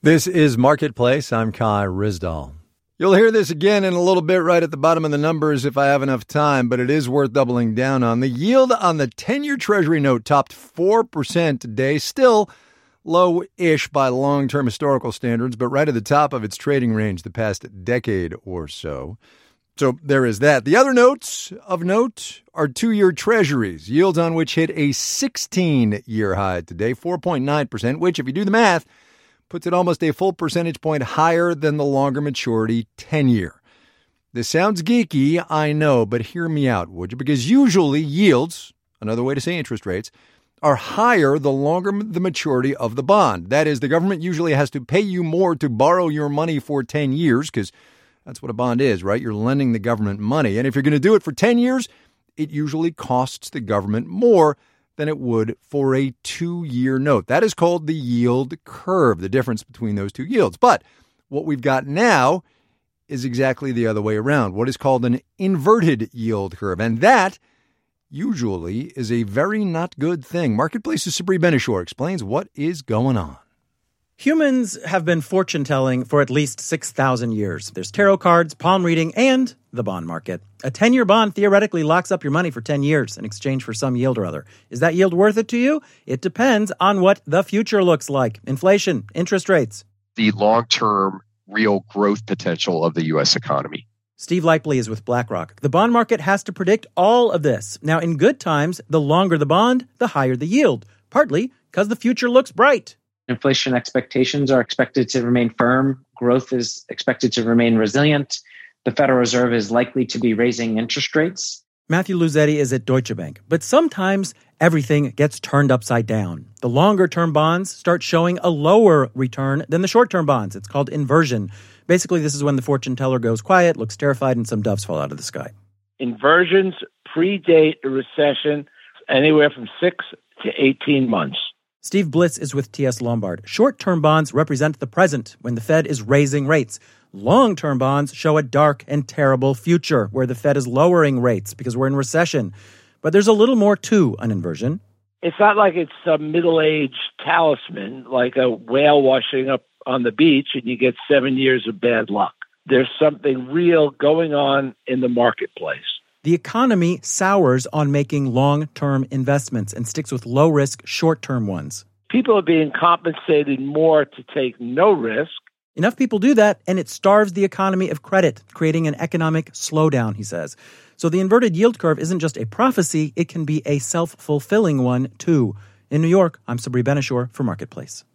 This is Marketplace. I'm Kai Ryssdal. You'll hear this again in a little bit right at the bottom of the numbers if I have enough time, but it is worth doubling down on. The yield on the 10-year Treasury note topped 4% today, still low-ish by long-term historical standards, but right at the top of its trading range the past decade or so. So there is that. The other notes of note are 2-year Treasuries, yields on which hit a 16-year high today, 4.9%, which, if you do the math, puts it almost a full percentage point higher than the longer maturity 10-year. This sounds geeky, I know, but hear me out, would you? Because usually yields, another way to say interest rates, are higher the longer the maturity of the bond. That is, the government usually has to pay you more to borrow your money for 10 years, because that's what a bond is, right? You're lending the government money. And if you're going to do it for 10 years, it usually costs the government more than it would for a 2-year note. That is called the yield curve, the difference between those two yields. But what we've got now is exactly the other way around, what is called an inverted yield curve. And that usually is a very not good thing. Marketplace's Sabri Ben-Achour explains what is going on. Humans have been fortune-telling for at least 6,000 years. There's tarot cards, palm reading, and the bond market. A 10-year bond theoretically locks up your money for 10 years in exchange for some yield or other. Is that yield worth it to you? It depends on what the future looks like. Inflation, interest rates. The long-term real growth potential of the U.S. economy. Steve Leipley is with BlackRock. The bond market has to predict all of this. Now, in good times, the longer the bond, the higher the yield, partly because the future looks bright. Inflation expectations are expected to remain firm. Growth is expected to remain resilient. The Federal Reserve is likely to be raising interest rates. Matthew Luzetti is at Deutsche Bank. But sometimes everything gets turned upside down. The longer-term bonds start showing a lower return than the short-term bonds. It's called inversion. Basically, this is when the fortune teller goes quiet, looks terrified, and some doves fall out of the sky. Inversions predate a recession anywhere from 6 to 18 months. Steve Blitz is with TS Lombard. Short-term bonds represent the present when the Fed is raising rates. Long-term bonds show a dark and terrible future where the Fed is lowering rates because we're in recession. But there's a little more to an inversion. It's not like it's some middle-aged talisman, like a whale washing up on the beach and you get 7 years of bad luck. There's something real going on in the marketplace. The economy sours on making long-term investments and sticks with low-risk, short-term ones. People are being compensated more to take no risk. Enough people do that, and it starves the economy of credit, creating an economic slowdown, he says. So the inverted yield curve isn't just a prophecy, it can be a self-fulfilling one, too. In New York, I'm Sabri Ben-Achour for Marketplace.